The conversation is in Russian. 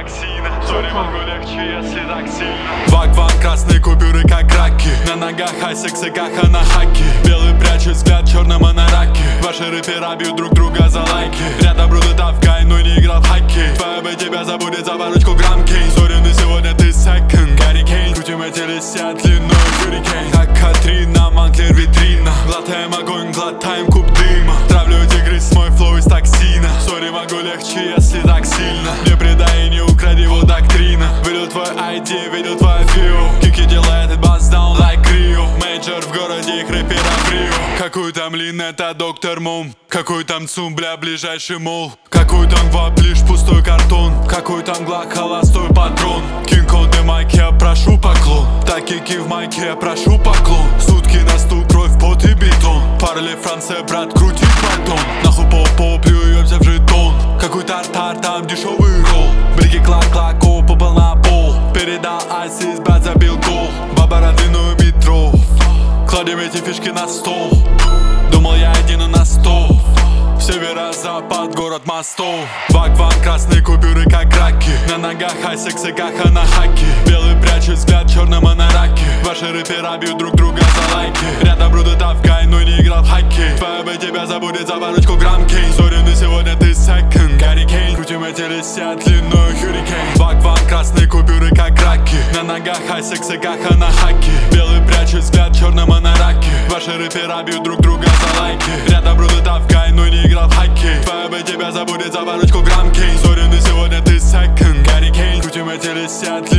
токсина. Сори, могу легче, если так сильно. Ваг-ван, красные купюры как раки. На ногах айсексы, как на хаки. Белый прячет взгляд, черным анараки. Ваши рэпера бьют друг друга за лайки. Рядом Бруно Тавкай, но не играл в хоккей. Твоя бы тебя забудет за парочку грамм Кейн. Сори, но сегодня ты секонд, Гарри Кейн. Крутим эти листья, длинной хуррикейн. Как Катрина, Манклер, витрина. Глотаем огонь, глотаем куб дыма. Травлю тигрис, мой флоу из токсина. Сори, могу легче, если так сильно. Не предай и не укради его доктрина. Видел твой ID, видел твой фио. Кики делает бас down like Rio. Мейджор в городе, их рэпера в Рио. Какой там Лин, это доктор Мом. Какой там Цум, бля, ближайший мол. Какой там Вап, лишь пустой картон. Какой там Глак, холостой патрон. Кинг-Конг и майки, я прошу поклон. Так кики в майке, я прошу поклон. Сутки на стул, кровь, пот и бетон. Парли Франция, брат, крути батон. Нахуй по плюемся в жетон. Какой тартар, там дешевый ролл. Брики клак-клак, попал на пол. Передал айсис, брат, забил гол. Баба родину метро. Кладем эти фишки на стол. Думал я один, но на 100. Северо-запад, город мостов. Ваг-ван, красные купюры как раки. На ногах айсексы, как на хаки. Белый прячет взгляд, черным анараки. Ваши рэпера бьют друг друга за лайки. Рядом Бруно Тавкай, но не играл в хоккей. Твоя бы тебя забудет за парочку грамм Кейн. Сори, но сегодня ты секонд, Гарри Кейн. Крутим эти листья, длинной хуррикейн. Ваг-ван, красные купюры как раки. На ногах айсексы, как на хаки. Белый прячет взгляд, черным анараки. Ваши рэпера бьют друг друга за лайки. Рядом Бруно Тавкай, но не играл в хоккей. Твоя бы тебя забудет за парочку грамм Кейн. Сори, но сегодня ты секонд, Гарри Кейн. Крутим эти листья,